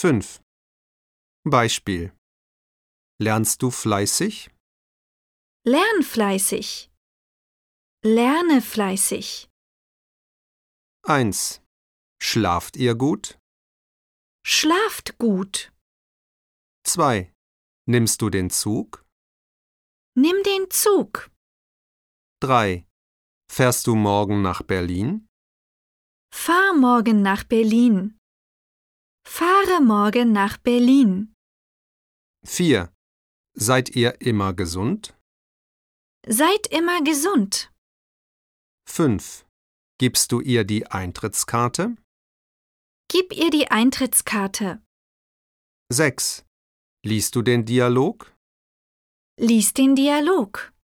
5. Beispiel: Lernst du fleißig? Lern fleißig. Lerne fleißig. 1. Schlaft ihr gut? Schlaft gut. 2. Nimmst du den Zug? Nimm den Zug. 3. Fährst du morgen nach Berlin? Fahr morgen nach Berlin. Fahre morgen nach Berlin. 4. Seid ihr immer gesund? Seid immer gesund. 5. Gibst du ihr die Eintrittskarte? Gib ihr die Eintrittskarte. 6. Liest du den Dialog? Lies den Dialog.